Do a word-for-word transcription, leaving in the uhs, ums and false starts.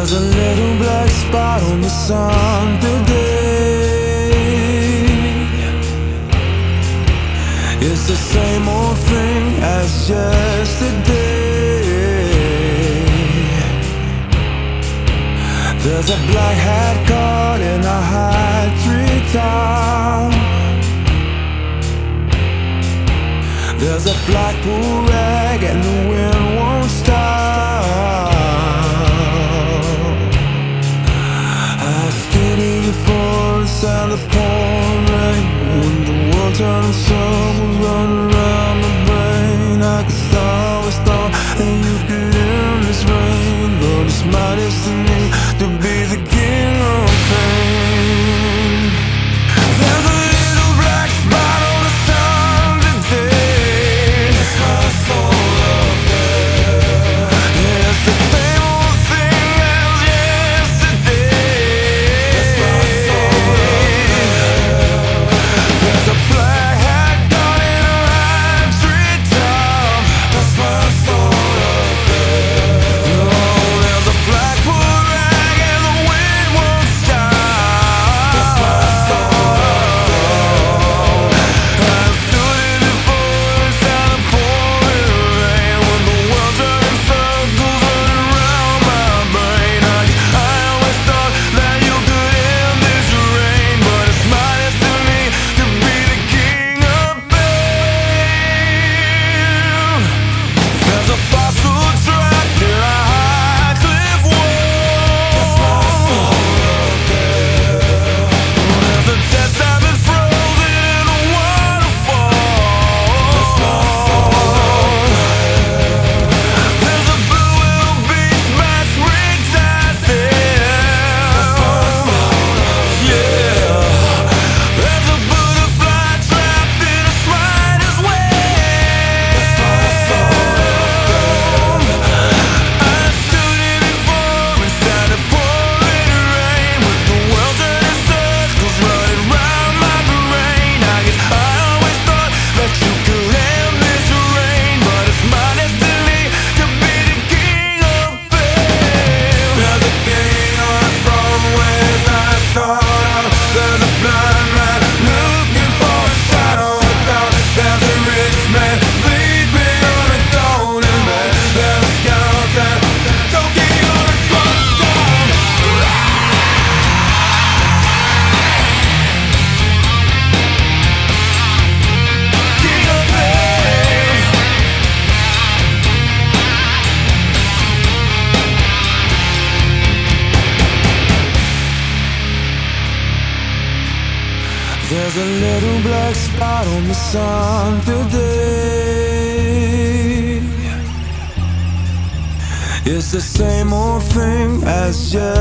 There's a little black spot on the sun today. It's the same old thing as yesterday. There's a black hat caught in a high treetop. There's a flagpole rag and the wind won't stop. I stood in the forest and the pouring rain. When the world turned and circles running around my brain, I could start with stone and you could end this rain. But it's my destiny to be the king of pain. There's a little black spot on the sun today. That's my soul up there. Yeah, it's the same old thing as yesterday. That's my soul up there. There's a black hat caught in a high treetop. That's my soul up there. Oh, there's a flagpole rag and the wind won't stop. That's my soul up there. I stood in the forest and the pouring rain. When the world turned in circles running around my brain, I, I always thought that you could end this rain. But it's my destiny to be the king of pain. There's a fossil trapped in a high cliff wall. That's my soul up there. There's a dead salmon frozen in a waterfall. That's my soul up there. There's a blue wildebeest masquerade dancing. That's my soul up there. Yeah. There's a butterfly trapped in a spider's web. That's my soul up there. I stood in the forest and it pouring rain. With the world turning circles running round my brain, I guess I always thought that you could end this rain. But it's my destiny to be the king of pain. There's a king on the throne with his eyes shut out. There's a blind man looking for a shadow of doubt. There's a rich man sleeping on a golden bed. There's a skeleton choking on a crossstone. King of pain. There's a little black spot on the sun today. It's the same old thing as yesterday.